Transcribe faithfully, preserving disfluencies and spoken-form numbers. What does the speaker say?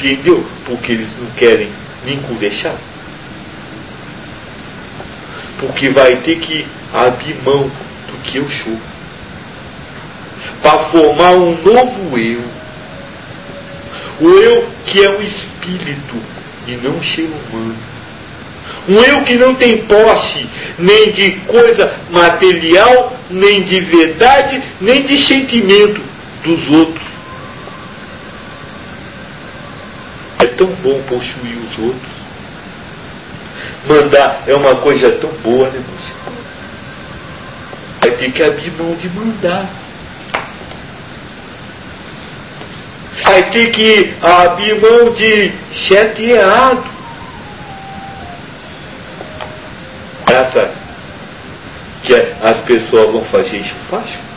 Compreendeu? Porque eles não querem nem conversar. Porque vai ter que abrir mão do que eu sou. Para formar um novo eu. O eu que é um espírito e não um ser humano. Um eu que não tem posse nem de coisa material, nem de verdade, nem de sentimento dos outros. É tão bom possuir os outros. Mandar é uma coisa tão boa, né, moça? Vai ter que abrir mão de mandar. Vai ter que abrir mão de cheque errado. Essa que as pessoas vão fazer isso fácil?